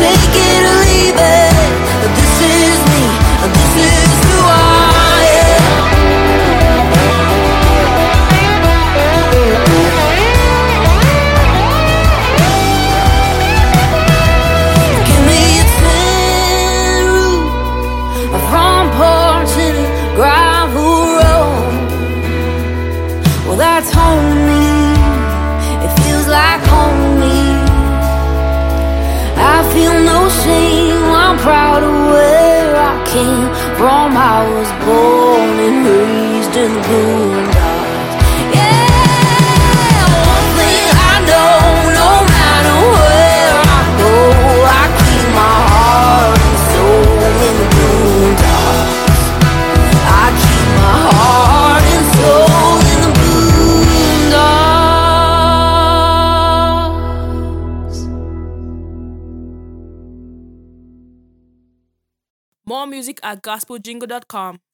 take it or leave it. This is me, this is who I am. Give me a tin roof, a front porch and a gravel road. Well, that's homey. It feels like homey. I feel no shame. I'm proud of where I came from. I was born and raised in the boondocks. Yeah, one thing I know, no matter where I go, I keep my heart and soul in the boondocks. I keep my heart and soul in the boondocks. More music at gospeljingle.com.